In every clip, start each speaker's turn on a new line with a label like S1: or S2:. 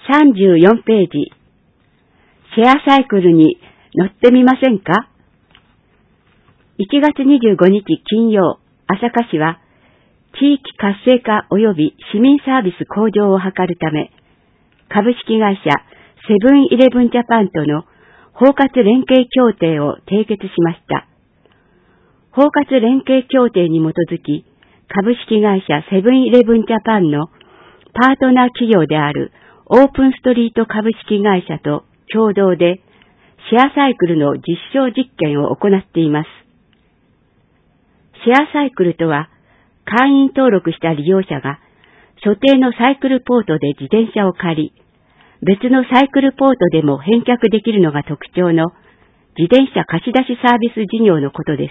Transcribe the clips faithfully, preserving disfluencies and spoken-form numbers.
S1: さんじゅうよんページ、シェアサイクルに乗ってみませんか？いちがつにじゅうごにち金曜、朝霞市は、地域活性化及び市民サービス向上を図るため、株式会社セブンイレブンジャパンとの包括連携協定を締結しました。包括連携協定に基づき、株式会社セブンイレブンジャパンのパートナー企業であるオープンストリート株式会社と共同でシェアサイクルの実証実験を行っています。シェアサイクルとは、会員登録した利用者が所定のサイクルポートで自転車を借り、別のサイクルポートでも返却できるのが特徴の自転車貸し出しサービス事業のことです。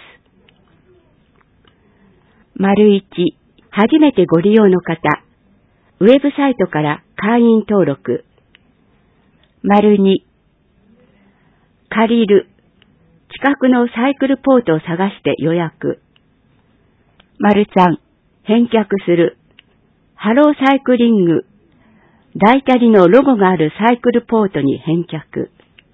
S1: 丸いち、初めてご利用の方、ウェブサイトから会員登録。丸に、借りる、近くのサイクルポートを探して予約。丸さん、返却する、ハローサイクリング、大チャリのロゴがあるサイクルポートに返却。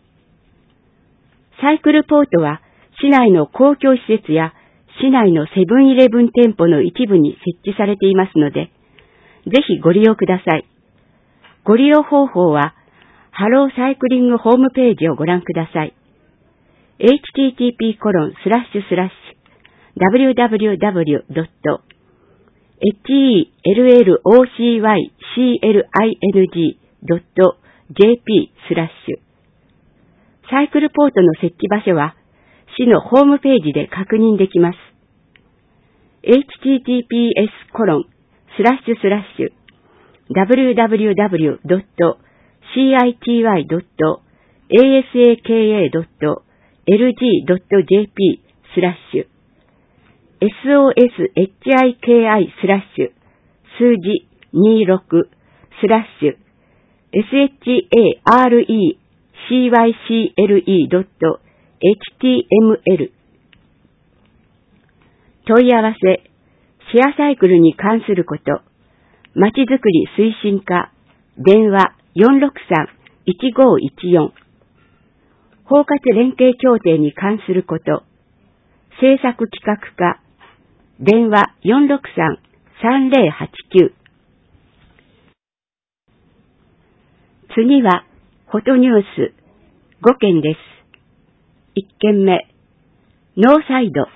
S1: サイクルポートは市内の公共施設や市内のセブンイレブン店舗の一部に設置されていますので、ぜひご利用ください。ご利用方法は、ハローサイクリングホームページをご覧ください。エイチティーティーピーコロンスラッシュスラッシュダブリューダブリューダブリュードットヘルローシーワイシーエルアイエヌジードットジェーピー スラッシュサイクルポートの設置場所は市のホームページで確認できます。エイチティーティーピーエスコロンスラッシュスラッシュダブリューダブリューダブリュードットシーアイティーワイドットエーエスエーケーエードットエルジードットジェーピー スラッシュエスオーエスエイチアイケーアイ スラッシュ数字にじゅうろくスラッシュ エスエイチエーアールイーシーワイシーエルイードットエイチティーエムエル 問い合わせシェアサイクルに関することまちづくり推進課電話 よんろくさんいちごいちよん 包括連携協定に関すること政策企画課電話 よんろくさんさんぜろはちきゅう 次はフォトニュースごけんです。いっけんめノーサイド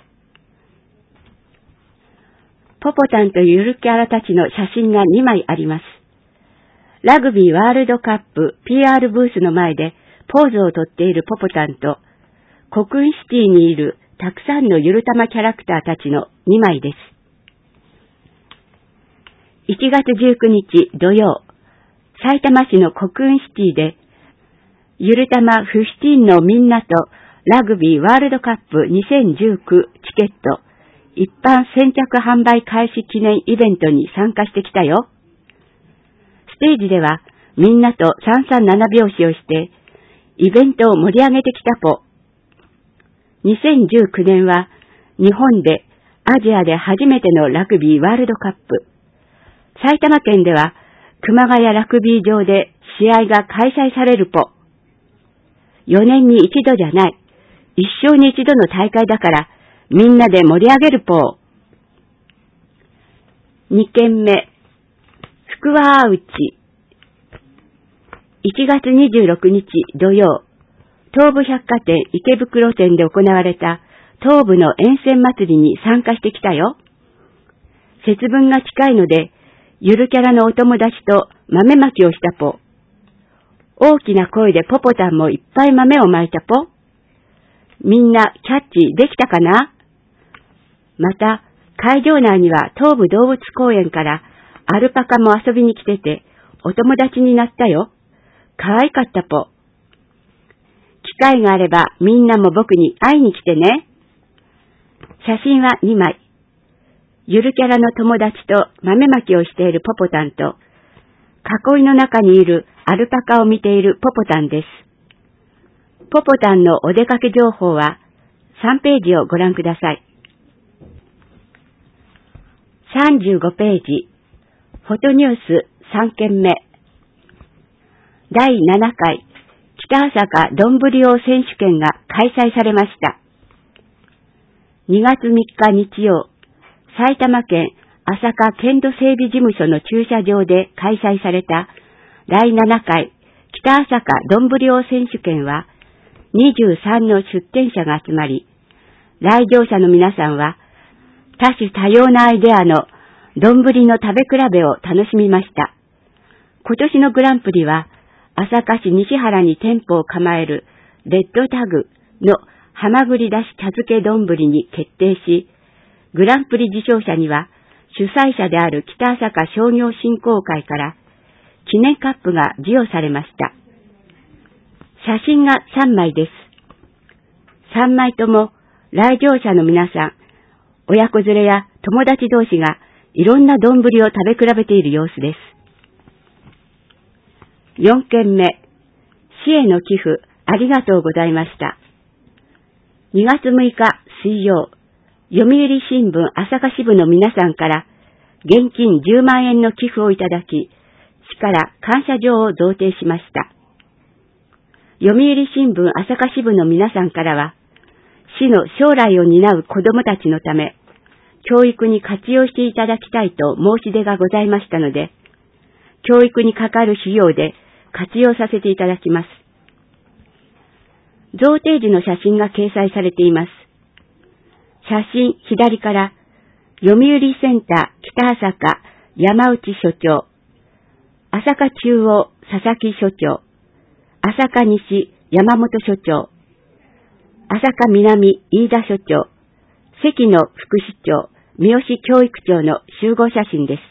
S1: ポポタンとゆるキャラたちの写真がにまいあります。ラグビーワールドカップ ピーアール ブースの前でポーズをとっているポポタンと国運シティにいるたくさんのゆるたまキャラクターたちのにまいです。いちがつじゅうくにち土曜、さいたま市の国運シティでゆるたまじゅうごのみんなとラグビーワールドカップにせんじゅうきゅうチケット一般先着販売開始記念イベントに参加してきたよ。ステージではみんなとさんさんなな拍子をしてイベントを盛り上げてきたぽ。にせんじゅうきゅうねんは日本でアジアで初めてのラグビーワールドカップ。埼玉県では熊谷ラグビー場で試合が開催されるぽ。よねんに一度じゃない、一生に一度の大会だからみんなで盛り上げるぽ。にけんめ、福和内。いちがつにじゅうろくにち土曜、東武百貨店池袋店で行われた東武の沿線祭りに参加してきたよ。節分が近いので、ゆるキャラのお友達と豆まきをしたぽ。大きな声でポポタンもいっぱい豆をまいたぽ。みんなキャッチできたかな？また、会場内には東武動物公園からアルパカも遊びに来てて、お友達になったよ。かわいかったぽ。機会があればみんなも僕に会いに来てね。写真はにまい。ゆるキャラの友達と豆まきをしているポポタンと、囲いの中にいるアルパカを見ているポポタンです。ポポタンのお出かけ情報はさんページをご覧ください。さんじゅうごページ、フォトニュースさんけんめ。 だいななかい北朝霞どんぶり王選手権が開催されました。にがつみっか日曜、埼玉県朝霞県土整備事務所の駐車場で開催されただいななかい北朝霞どんぶり王選手権はにじゅうさんの出展者が集まり、来場者の皆さんは多種多様なアイデアの丼の食べ比べを楽しみました。今年のグランプリは、朝霞市西原に店舗を構えるレッドタグのはまぐりだし茶漬け丼に決定し、グランプリ受賞者には主催者である北朝霞商業振興会から記念カップが授与されました。写真がさんまいです。さんまいとも来場者の皆さん、親子連れや友達同士がいろんな丼を食べ比べている様子です。よんけんめ、市への寄付ありがとうございました。にがつむいか水曜、読売新聞朝霞支部の皆さんから現金じゅうまんえんの寄付をいただき、市から感謝状を贈呈しました。読売新聞朝霞支部の皆さんからは、市の将来を担う子どもたちのため、教育に活用していただきたいと申し出がございましたので、教育にかかる費用で活用させていただきます。贈呈時の写真が掲載されています。写真左から、読売センター北朝霞山内所長、朝霞中央佐々木所長、朝霞西山本所長、朝霞南飯田所長、関野副市長、三好教育長の集合写真です。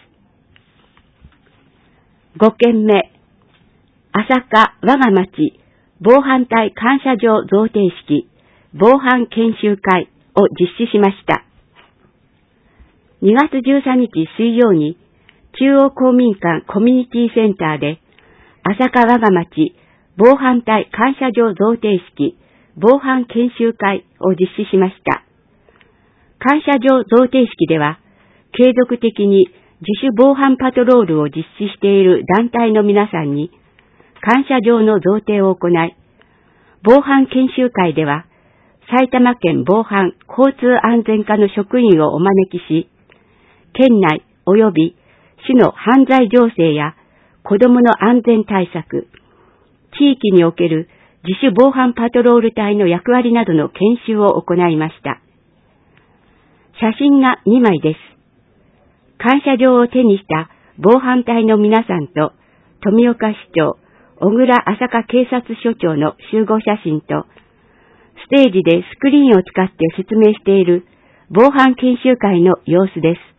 S1: ごけんめ、朝霞我が町防犯隊感謝状贈呈式防犯研修会を実施しました。にがつじゅうさんにち水曜に中央公民館コミュニティセンターで朝霞我が町防犯隊感謝状贈呈式防犯研修会を実施しました。感謝状贈呈式では、継続的に自主防犯パトロールを実施している団体の皆さんに、感謝状の贈呈を行い、防犯研修会では、埼玉県防犯交通安全課の職員をお招きし、県内及び市の犯罪情勢や子どもの安全対策、地域における自主防犯パトロール隊の役割などの研修を行いました。写真がにまいです。感謝状を手にした防犯隊の皆さんと、富岡市長、小倉朝霞警察署長の集合写真と、ステージでスクリーンを使って説明している防犯研修会の様子です。